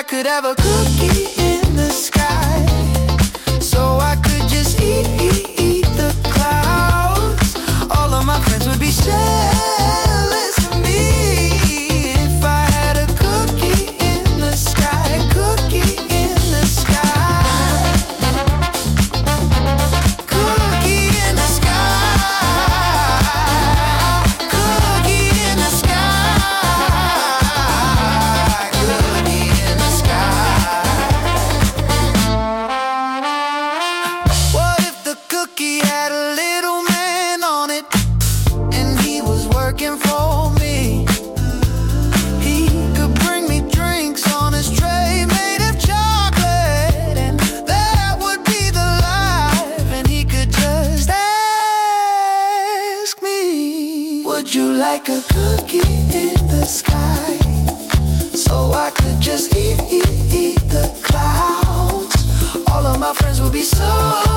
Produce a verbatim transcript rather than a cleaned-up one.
I could have a cookie in the sky, so I could just eat, eat, eat the clouds. All of my friends would be jealous of me if I had a cookie in the sky, cookie in the sky, cookie in the sky, cookie in the sky, cookie in the sky. What if the cookie had a little man on it, and he was working for me? He could bring me drinks on his tray made of chocolate, and that would be the life. And he could just ask me, would you like a cookie in the sky, so I could just eat, eat, eat the clouds. All of my friends would be so